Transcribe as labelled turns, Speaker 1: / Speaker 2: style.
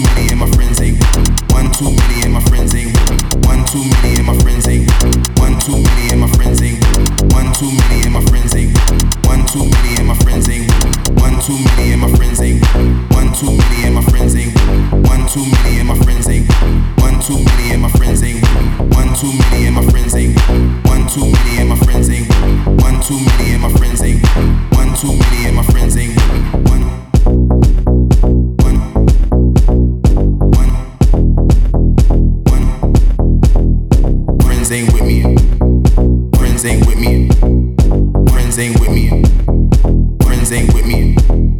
Speaker 1: many and my friends ain't with me. One too many and my friends ain't with me. One too many and my friends ain't with me. One too many and my friends ain't with me. One too many and my friends ain't with me. One too many and my friends ain't with me. One too many and my friends ain't with me. One too many and my friends ain't with me. One too many and my friends ain't with me. One too many and my friends ain't with me. One too many and my friends ain't with me. One too many and my friends ain't with me. One too many and my friends ain't with me. One too many and my friends ain't with me. Friends ain't with me. Friends ain't with me. Friends ain't with me. Friends ain't with me.